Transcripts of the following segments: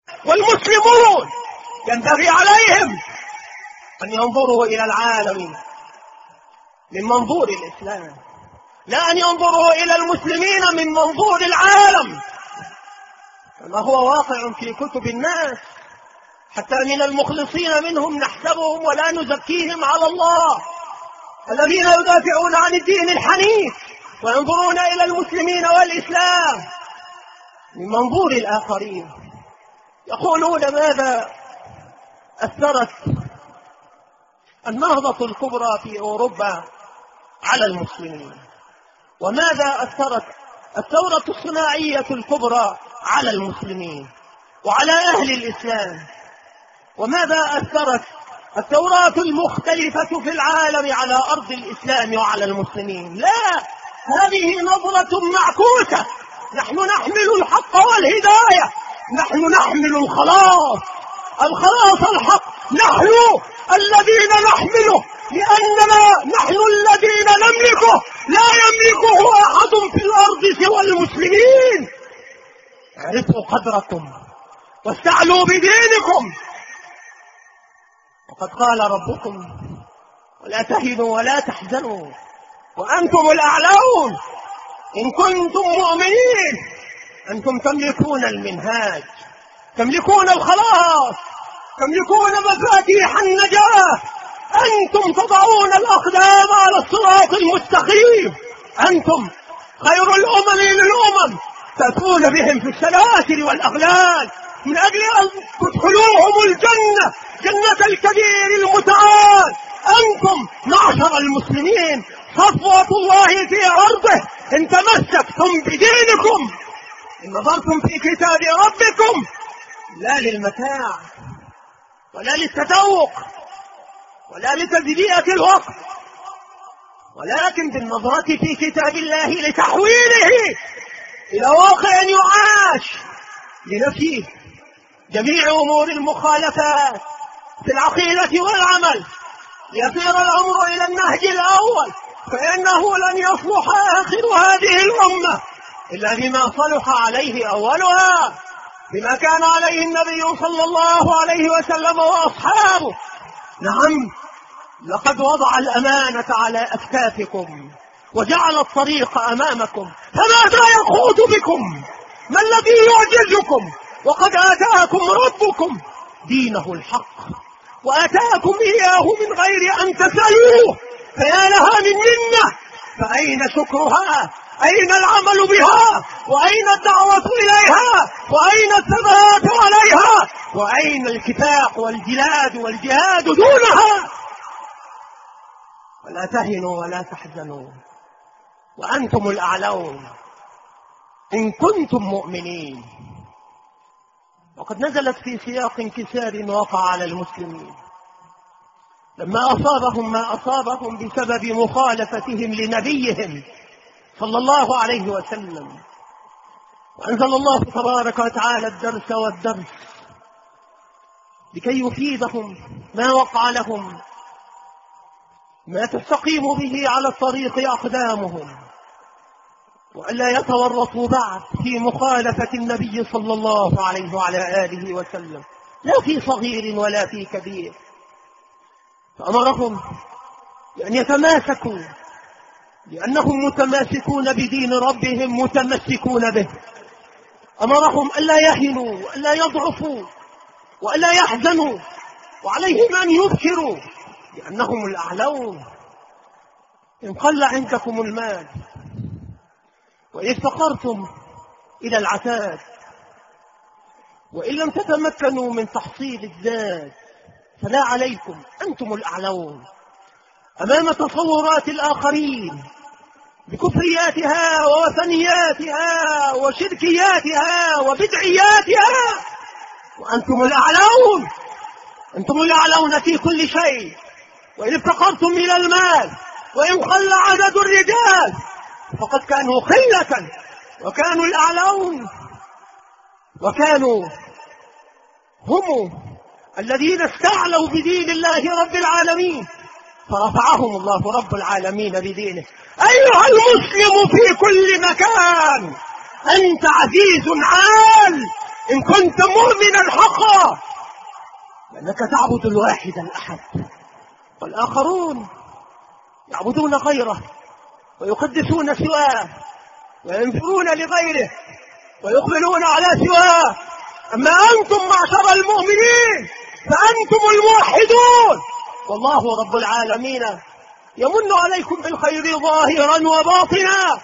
والمسلمون ينبغي عليهم أن ينظروا إلى العالم من منظور الإسلام، لا أن ينظروا إلى المسلمين من منظور العالم كما هو واقع في كتب الناس. حتى من المخلصين منهم نحسبهم ولا نزكيهم على الله، الذين يدافعون عن الدين الحنيف وينظرون إلى المسلمين والإسلام من منظور الآخرين. يقولون ماذا أثرت النهضة الكبرى في أوروبا على المسلمين، وماذا أثرت الثورة الصناعية الكبرى على المسلمين وعلى أهل الإسلام، وماذا أثرت الثورات المختلفة في العالم على أرض الإسلام وعلى المسلمين. لا، هذه نظرة معكوسة. نحن نحمل الحق والهداية، نحن نحمل الخلاص الحق، نحن الذين نحمله، لأننا نحن الذين نملكه، لا يملكه أحد في الأرض سوى المسلمين. اعرفوا قدركم واستعلوا بدينكم، وقد قال ربكم ولا تهنوا ولا تحزنوا وأنتم الأعلون إن كنتم مؤمنين. أنتم تملكون المنهاج، تملكون الخلاص، تملكون مفاتيح النجاة. أنتم تضعون الأقدام على الصراط المستقيم، أنتم خير الأمم للأمم، تأتون بهم في السلاسل والأغلال من أجل أن تدخلوهم الجنة، جنة الكبير المتعال. أنتم معشر المسلمين صفوة الله في عرضه، إن تمسكتم بدينكم، إن نظرتم في كتاب ربكم، لا للمتاع ولا للتذوق ولا لتجدية الوقت، ولكن بالنظرة في كتاب الله لتحويله إلى واقع يعاش، لنفي جميع أمور المخالفات في العقيدة والعمل، ليصير الأمر إلى النهج الأول، فإنه لن يصلح آخر هذه الأمة إلا بما صلح عليه أولها، بما كان عليه النبي صلى الله عليه وسلم وأصحابه. نعم، لقد وضع الأمانة على أكتافكم وجعل الطريق أمامكم، فماذا يقود بكم؟ ما الذي يعجزكم؟ وقد آتاكم ربكم دينه الحق، وآتاكم إياه من غير أن تسألوه، فيا لها من منة، فأين شكرها؟ أين العمل بها؟ وأين الدعوة إليها؟ وأين الثبات عليها؟ وأين الكفاح والجلاد والجهاد دونها؟ ولا تهنوا ولا تحزنوا وأنتم الأعلون إن كنتم مؤمنين. وقد نزلت في سياق انكسار وقع على المسلمين لما أصابهم ما أصابهم بسبب مخالفتهم لنبيهم صلى الله عليه وسلم، وأنزل الله تبارك وتعالى الدرس والدرس لكي يفيدهم ما وقع لهم، ما تستقيم به على الطريق أقدامهم، وألا يتورطوا بعد في مخالفة النبي صلى الله عليه وعلى آله وسلم، لا في صغير ولا في كبير. فأمرهم بأن يتماسكوا، لأنهم متماسكون بدين ربهم متمسكون به. أمرهم ألا يهنوا وألا يضعفوا وألا يحزنوا، وعليهم أن يبكروا لأنهم الأعلون. إن قل عندكم المال وإن افتقرتم إلى العتاد، وإن لم تتمكنوا من تحصيل الذات، فلا عليكم، أنتم الأعلون أمام تصورات الآخرين بكفرياتها ووثنياتها وشركياتها وبدعياتها، وأنتم الأعلون، أنتم الأعلون في كل شيء. وإن افتقرتم إلى المال وإن قل عدد الرجال فقد كانوا خلة، وكانوا الأعلون، وكانوا هم الذين استعلوا بدين الله رب العالمين، فرفعهم الله رب العالمين بدينه. أيها المسلم في كل مكان، أنت عزيز عال إن كنت مؤمنا حقا لأنك تعبد الواحد الأحد، والآخرون يعبدون غيره ويقدسون سواه وينذرون لغيره ويقبلون على سواه. أما أنتم معشر المؤمنين فأنتم الموحدون، والله رب العالمين يمن عليكم بالخير ظاهرا وباطنا.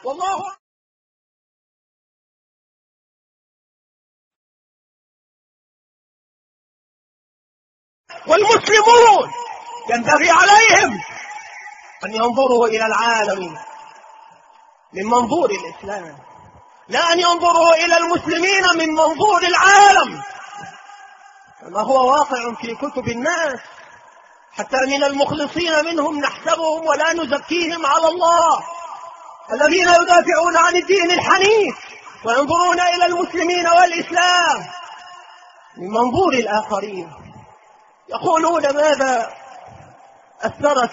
والمسلمون ينبغي عليهم أن ينظروا إلى العالم من منظور الإسلام، لا أن ينظروا إلى المسلمين من منظور العالم كما هو واقع في كتب الناس. حتى من المخلصين منهم نحسبهم ولا نزكيهم على الله، الذين يدافعون عن الدين الحنيف وينظرون إلى المسلمين والإسلام من منظور الآخرين. يقولون ماذا أثرت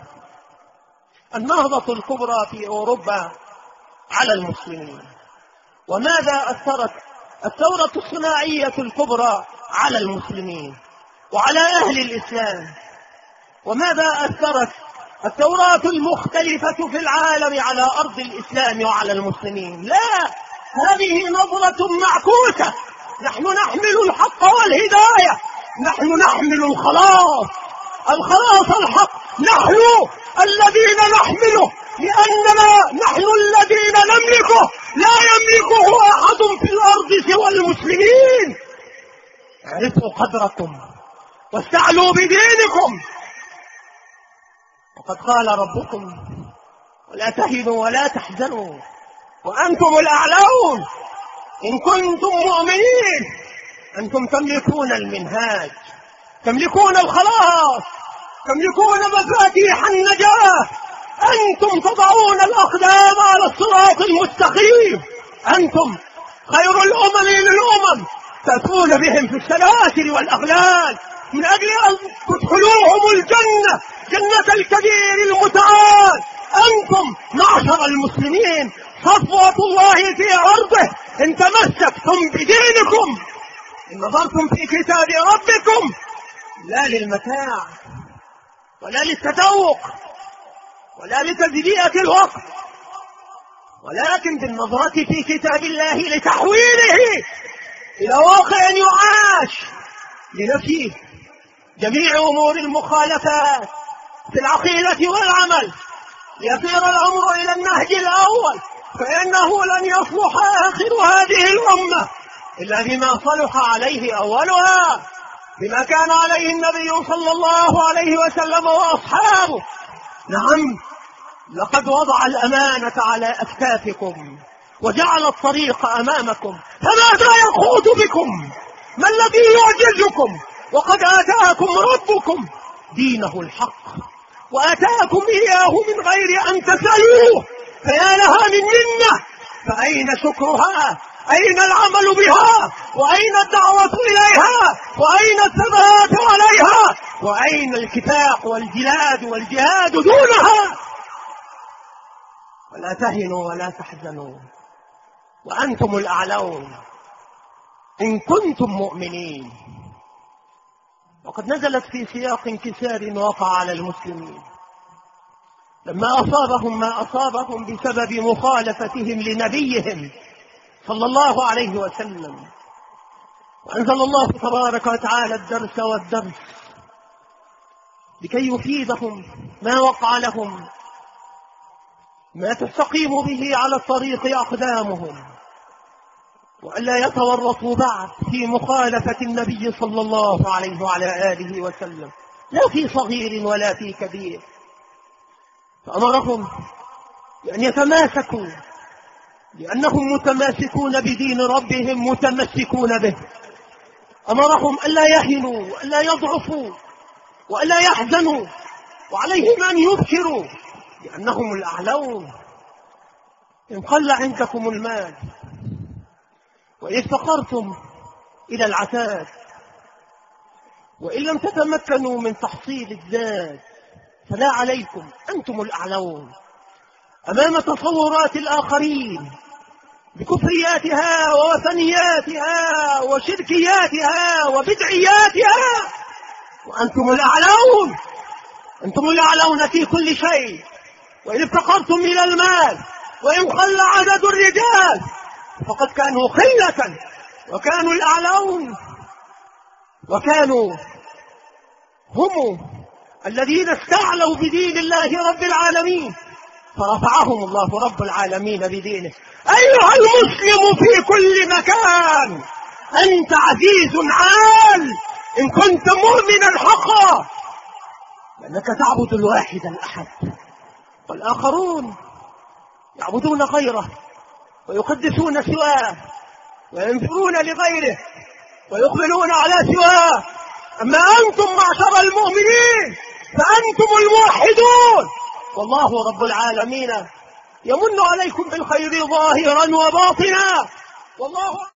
النهضة الكبرى في أوروبا على المسلمين، وماذا أثرت الثورة الصناعية الكبرى على المسلمين وعلى أهل الإسلام، وماذا أثرت الثورات المختلفة في العالم على أرض الإسلام وعلى المسلمين. لا، هذه نظرة معكوسة. نحن نحمل الحق والهداية، نحن نحمل الخلاص الحق، نحن الذين نحمله، لأننا نحن الذين نملكه، لا يملكه أحد في الأرض سوى المسلمين. اعرفوا قدركم واستعلوا بدينكم، وقد قال ربكم ولا تهنوا ولا تحزنوا وأنتم الأعلون إن كنتم مؤمنين. أنتم تملكون المنهاج، تملكون الخلاص، تملكون مفاتيح النجاة. أنتم تضعون الأقدام على الصراط المستقيم، أنتم خير الأمم للأمم، تأتون بهم في السلاسل والأغلال من أجل أن تدخلوهم الجنة، جنة الكبير المتعال. أنتم معشر المسلمين صفوة الله في عرضه، إن تمسكتم بدينكم، إن نظرتم في كتاب ربكم لا للمتاع ولا للتذوق ولا لتجزئة الوقت، ولكن بالنظرة في كتاب الله لتحويله إلى واقع يعاش، لنفي جميع أمور المخالفات في العقيدة والعمل، ليصير الأمر إلى النهج الأول، فإنه لن يصلح آخر هذه الأمة إلا بما صلح عليه أولها، بما كان عليه النبي صلى الله عليه وسلم وأصحابه. نعم، لقد وضع الأمانة على أكتافكم وجعل الطريق أمامكم، فماذا يخوض بكم؟ ما الذي يعجزكم؟ وقد آتاكم ربكم دينه الحق وآتاكم إياه من غير أن تسألوه، فيا لها من منة، فأين شكرها؟ أين العمل بها؟ وأين الدعوة إليها؟ وأين الثبات عليها؟ وأين الكفاح والجلاد والجهاد دونها؟ ولا تهنوا ولا تحزنوا وأنتم الأعلون إن كنتم مؤمنين. وقد نزلت في سياق انكسار وقع على المسلمين لما أصابهم ما أصابهم بسبب مخالفتهم لنبيهم صلى الله عليه وسلم، وأنزل الله تبارك وتعالى الدرس والدرس لكي يفيدهم ما وقع لهم، ما تستقيم به على الطريق أقدامهم، وألا يتورطوا بعد في مخالفة النبي صلى الله عليه وعلى آله وسلم، لا في صغير ولا في كبير. فأمرهم بأن يتماسكوا، لأنهم متماسكون بدين ربهم متمسكون به. أمرهم ألا يهنوا وألا يضعفوا وألا يحزنوا، وعليهم أن يبشروا لأنهم الأعلون. إن قل عندكم المال وإن افتقرتم إلى العتاد، وإن لم تتمكنوا من تحصيل الذات، فلا عليكم، أنتم الأعلون أمام تصورات الآخرين بكفرياتها ووثنياتها وشركياتها وبدعياتها، وأنتم الأعلون، أنتم الأعلون في كل شيء. وإن افتقرتم إلى المال وإن قل عدد الرجال فقد كانوا قلة وكانوا الأعلون، وكانوا هم الذين استعلوا بدين الله رب العالمين، فرفعهم الله رب العالمين بدينه. أيها المسلم في كل مكان، أنت عزيز عال إن كنت مؤمنا حقا، لأنك تعبد الواحد الأحد، والآخرون يعبدون غيره ويقدسون سواه وينفرون لغيره ويقبلون على سواه. أما أنتم معشر المؤمنين فأنتم الموحدون، والله رب العالمين يمن عليكم بالخير ظاهرا وباطنا، والله